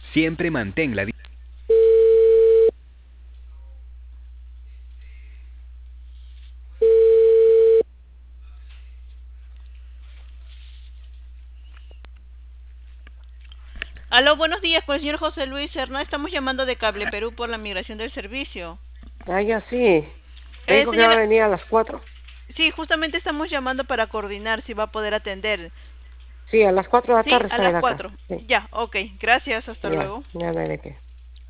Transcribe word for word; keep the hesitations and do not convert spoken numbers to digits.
Siempre mantén la... di- Aló, buenos días, con el señor José Luis Serna. Estamos llamando de Cable Perú por la migración del servicio. Ah, ya sí. Me Eh, dijo que va a señora, venir a las cuatro. sí, justamente estamos llamando para coordinar si va a poder atender. Sí, a las cuatro de la Sí, tarde a está las en acá. cuatro. Sí, Ya, ok, gracias, hasta ya, luego. ya no hay de qué.